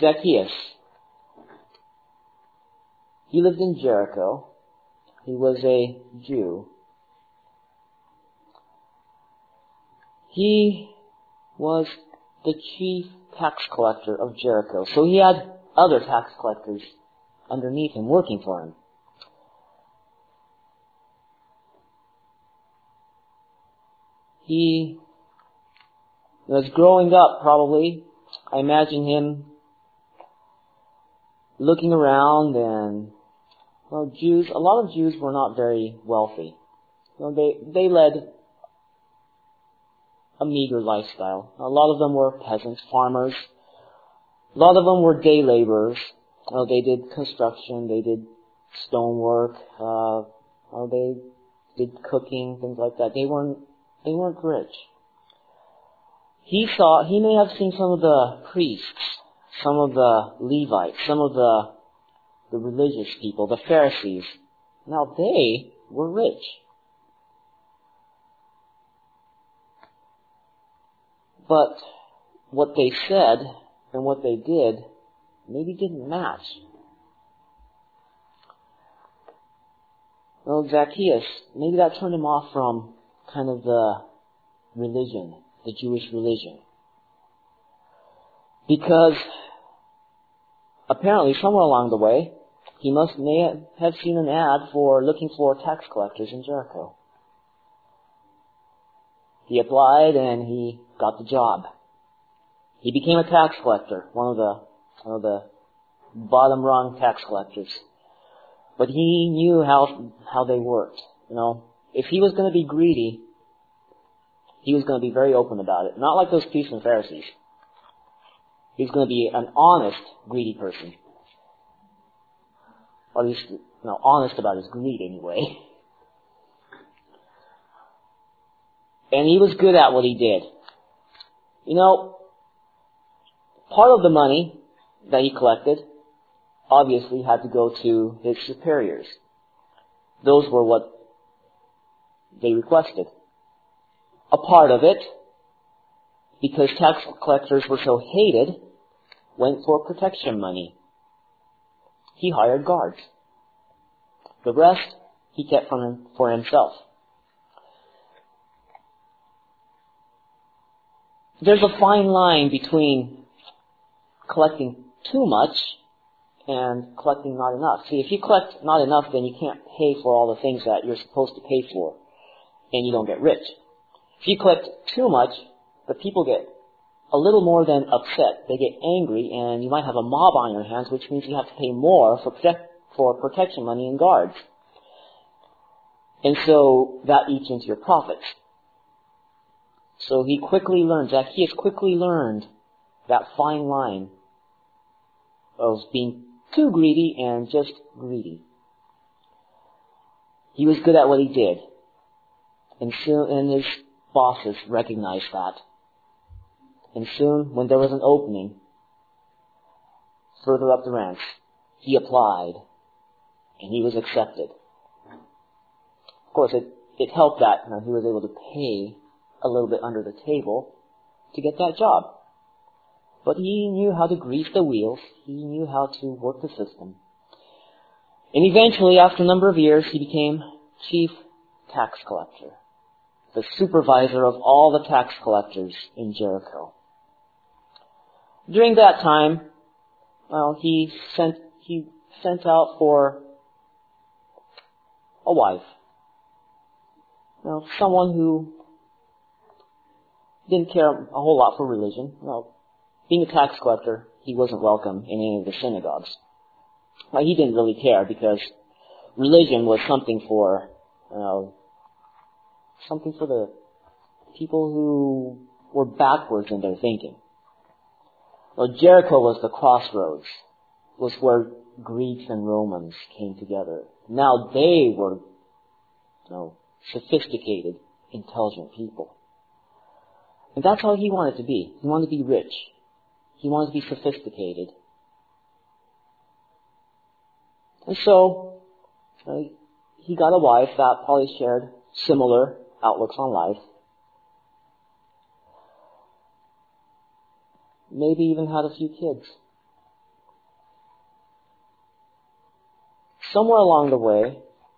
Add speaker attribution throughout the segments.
Speaker 1: Zacchaeus. He lived in Jericho. He was a Jew. He was the chief tax collector of Jericho. So he had other tax collectors underneath him working for him. He was growing up, probably. I imagine him looking around and, well, a lot of Jews were not very wealthy. They led a meager lifestyle. A lot of them were peasants, farmers. A lot of them were day laborers. They did construction, they did stonework, they did cooking, things like that. They weren't rich. He may have seen some of the priests, some of the Levites, some of the religious people, the Pharisees. Now they were rich. But what they said and what they did maybe didn't match. Well, Zacchaeus, maybe that turned him off from kind of the religion, the Jewish religion. Because apparently somewhere along the way, he may have seen an ad looking for tax collectors in Jericho. He applied and he got the job. He became a tax collector, one of the bottom rung tax collectors. But he knew how they worked. If he was going to be greedy, he was going to be very open about it. Not like those priests and Pharisees. He was going to be an honest, greedy person. Or at least, honest about his greed anyway. And he was good at what he did. Part of the money that he collected obviously had to go to his superiors. Those were what they requested. A part of it, because tax collectors were so hated, went for protection money. He hired guards. The rest he kept for himself. There's a fine line between collecting too much and collecting not enough. See, if you collect not enough, then you can't pay for all the things that you're supposed to pay for, and you don't get rich. If you collect too much, the people get a little more than upset. They get angry, and you might have a mob on your hands, which means you have to pay more for protection money and guards. And so that eats into your profits. So Zacchaeus quickly learned that fine line of being too greedy and just greedy. He was good at what he did. And his bosses recognized that. And soon, when there was an opening further up the ranks, he applied, and he was accepted. Of course, it helped that he was able to pay a little bit under the table to get that job. But he knew how to grease the wheels. He knew how to work the system. And eventually, after a number of years, he became chief tax collector, the supervisor of all the tax collectors in Jericho. During that time, he sent out for a wife. Someone who didn't care a whole lot for religion. Being a tax collector, he wasn't welcome in any of the synagogues. He didn't really care because religion was something for the people who were backwards in their thinking. Jericho was the crossroads, was where Greeks and Romans came together. Now they were, sophisticated, intelligent people. And that's how he wanted to be. He wanted to be rich. He wanted to be sophisticated. And so, he got a wife that probably shared similar outlooks on life. Maybe even had a few kids. somewhere along the way,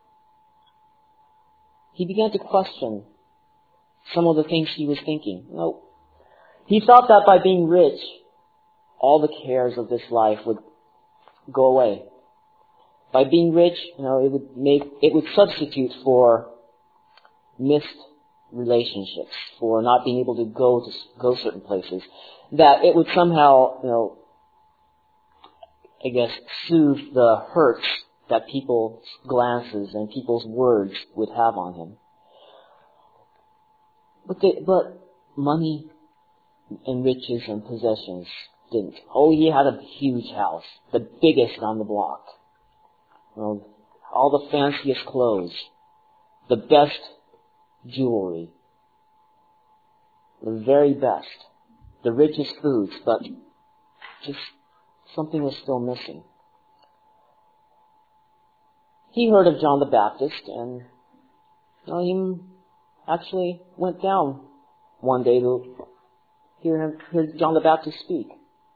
Speaker 1: he began to question some of the things he was thinking. He thought that by being rich, all the cares of this life would go away. By being rich, it would substitute for missed relationships, for not being able to go certain places. That it would somehow, soothe the hurts that people's glances and people's words would have on him. But money and riches and possessions didn't. He had a huge house, the biggest on the block. All the fanciest clothes, the best jewelry, the very best, the richest foods, but just something was still missing. He heard of John the Baptist, and he actually went down one day to hear John the Baptist speak.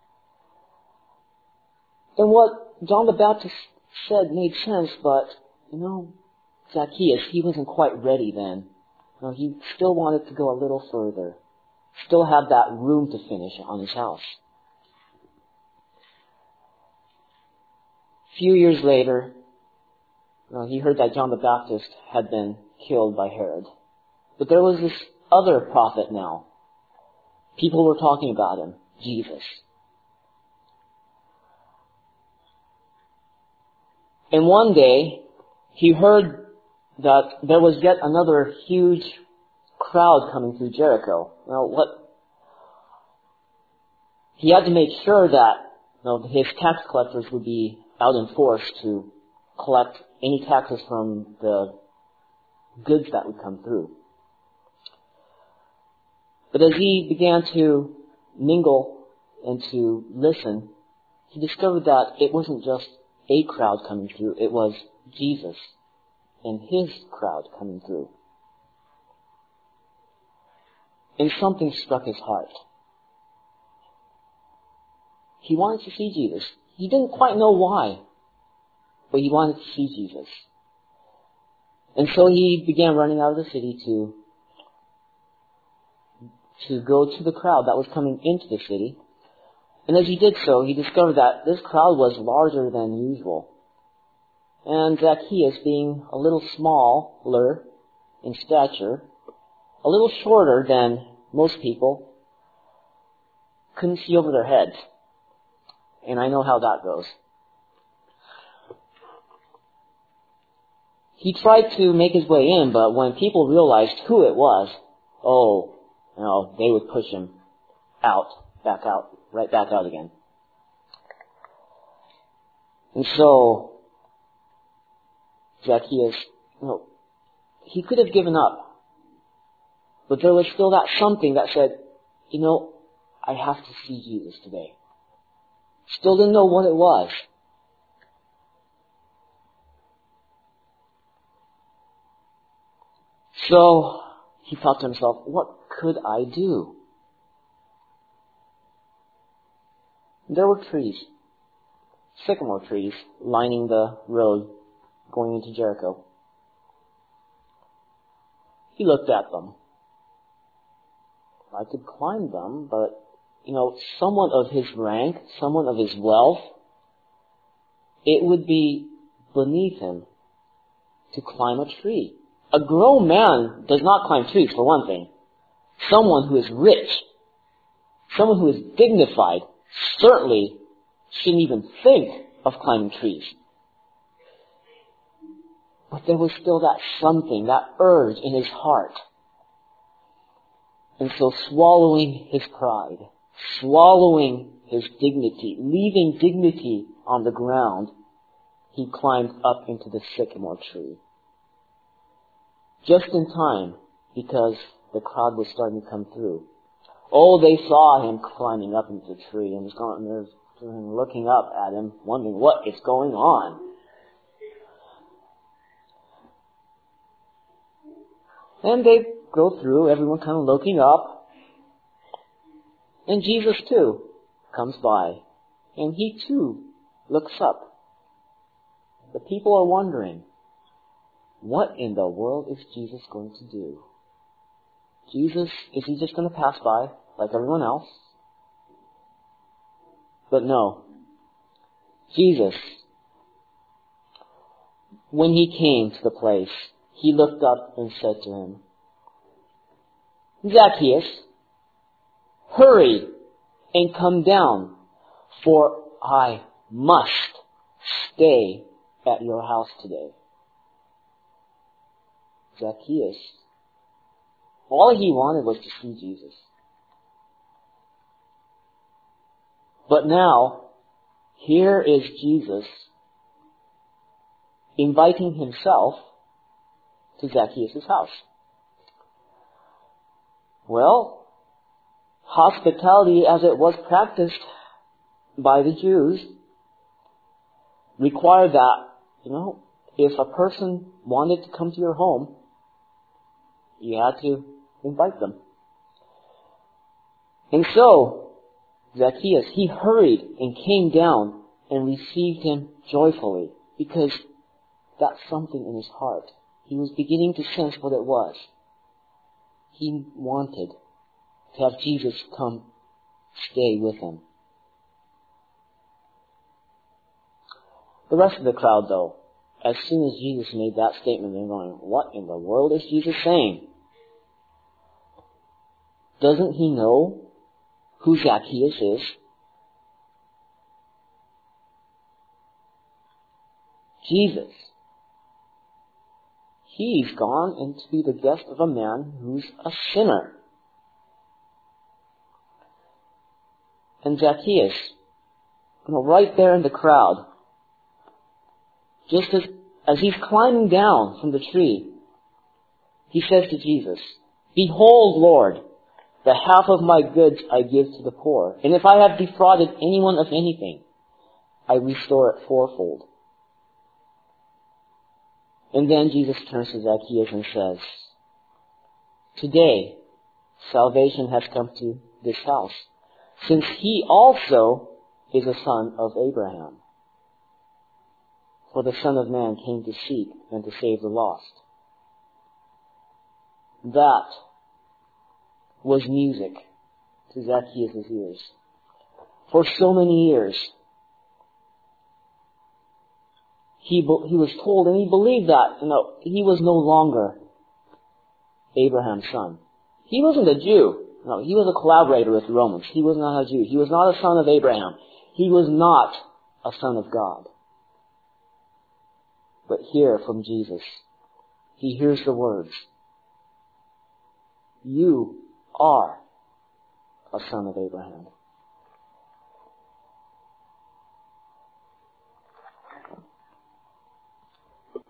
Speaker 1: And what John the Baptist said made sense, but, Zacchaeus, he wasn't quite ready then. He still wanted to go a little further, still have that room to finish on his house. A few years later, he heard that John the Baptist had been killed by Herod. But there was this other prophet now. People were talking about him, Jesus. And one day, he heard that there was yet another huge crowd coming through Jericho. He had to make sure that his tax collectors would be out in force to collect any taxes from the goods that would come through. But as he began to mingle and to listen, he discovered that it wasn't just a crowd coming through, it was Jesus and his crowd coming through. And something struck his heart. He wanted to see Jesus. He didn't quite know why, but he wanted to see Jesus. And so he began running out of the city to go to the crowd that was coming into the city. And as he did so, he discovered that this crowd was larger than usual. And Zacchaeus, being a little smaller in stature, a little shorter than most people, couldn't see over their heads. And I know how that goes. He tried to make his way in, but when people realized who it was, they would push him right back out again. And so, Zacchaeus, he could have given up. But there was still that something that said, I have to see Jesus today. Still didn't know what it was. So, he thought to himself, what could I do? There were trees, sycamore trees, lining the road going into Jericho. He looked at them. I could climb them, but, someone of his rank, someone of his wealth, it would be beneath him to climb a tree. A grown man does not climb trees, for one thing. Someone who is rich, someone who is dignified, certainly shouldn't even think of climbing trees. But there was still that something, that urge in his heart. And so swallowing his pride, swallowing his dignity, leaving dignity on the ground, he climbed up into the sycamore tree. Just in time, because the crowd was starting to come through. They saw him climbing up into the tree and they're looking up at him, wondering what is going on. And they go through, everyone kind of looking up. And Jesus too comes by. And he too looks up. the people are wondering, what in the world is Jesus going to do? Jesus, is he just going to pass by like everyone else? But no. Jesus, when he came to the place, he looked up and said to him, Zacchaeus, hurry and come down, for I must stay at your house today. Zacchaeus, all he wanted was to see Jesus. But now, here is Jesus inviting himself to Zacchaeus' house. Well, hospitality as it was practiced by the Jews required that, if a person wanted to come to your home, you had to invite them. And so, Zacchaeus, he hurried and came down and received him joyfully, because that's something in his heart. He was beginning to sense what it was. He wanted to have Jesus come stay with him. The rest of the crowd, though, as soon as Jesus made that statement, they're going, what in the world is Jesus saying? Doesn't he know who Zacchaeus is? Jesus. He's gone and to be the guest of a man who's a sinner. And Zacchaeus, right there in the crowd, just as he's climbing down from the tree, he says to Jesus, Behold, Lord, the half of my goods I give to the poor, and if I have defrauded anyone of anything, I restore it fourfold. And then Jesus turns to Zacchaeus and says, Today, salvation has come to this house, since he also is a son of Abraham. For the Son of Man came to seek and to save the lost. That was music to Zacchaeus' ears. For so many years, he was told, and he believed that, he was no longer Abraham's son. He wasn't a Jew. No, he was a collaborator with the Romans. He was not a Jew. He was not a son of Abraham. He was not a son of God. But here from Jesus, he hears the words, You are a son of Abraham.